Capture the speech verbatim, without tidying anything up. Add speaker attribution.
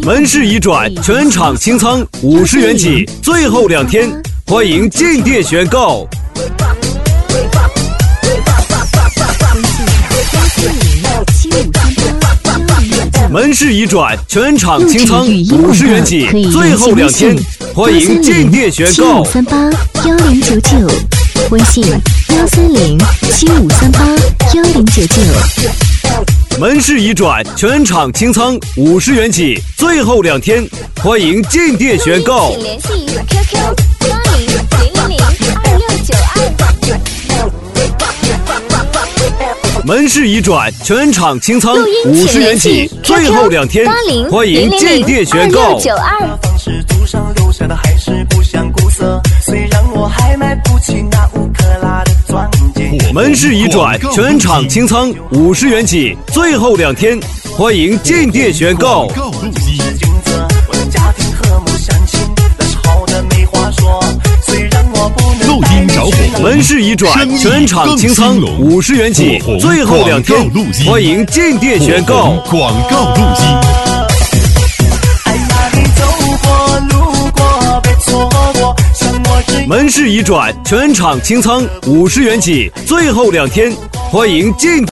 Speaker 1: 门市已转，全场清仓五十元起，最后两天，欢迎进店选购。门市已转，全场清仓五十元起，最后两天，欢迎进店选购。
Speaker 2: 三八幺零九九，微信幺三零七五三八幺零九九。
Speaker 1: 门市已转，全场清仓五十元起，最后两天，欢迎进店选购。
Speaker 3: 请联系 Q Q 八零零零零二六九二。
Speaker 1: 门市已转，全场清仓五十元起，最后两天，欢迎进店选购。
Speaker 4: 方式图上留下的还是不像古色，虽然我还买不起那五克拉的钻戒。
Speaker 1: 门市已转，全场清仓五十元起，最后两天，欢迎进店选购。
Speaker 4: 我的家庭和睦相亲，那是好的没话说。虽然我不能
Speaker 5: 录音着火，
Speaker 1: 门市已转，全场清仓五十元起，最后两天，欢迎进店选购。
Speaker 5: 广告录音。
Speaker 4: 哎呀，你走过路过别错过，像我这
Speaker 1: 门市已转，全场清仓五十元起，最后两天，欢迎进。